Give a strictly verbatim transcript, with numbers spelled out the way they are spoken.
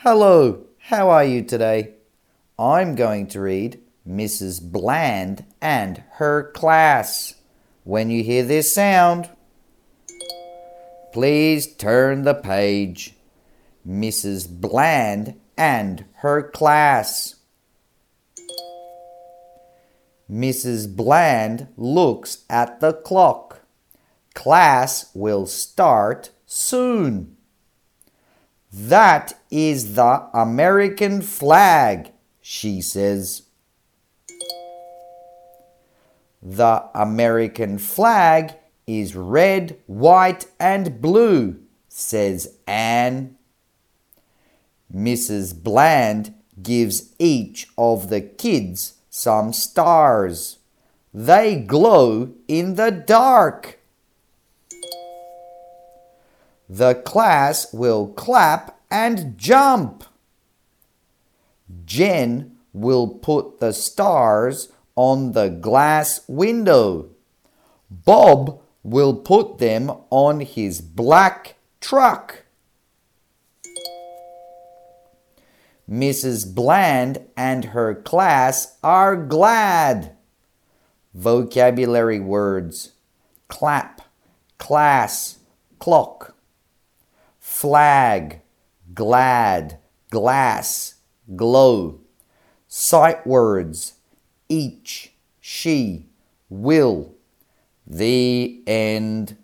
Hello, how are you today? I'm going to read Missus Bland and her class. When you hear this sound, please turn the page. Missus Bland and her class. Missus Bland looks at the clock. Class will start soon. That is the American flag, she says. The American flag is red, white, and blue, says Anne. Missus Bland gives each of the kids some stars. They glow in the dark. The class will clap and jump. Jen will put the stars on the glass window. Bob will put them on his black truck. Missus Bland and her class are glad. Vocabulary words: clap, class, clock. Flag, glad, glass, glow. Sight words: each, she, will. The end.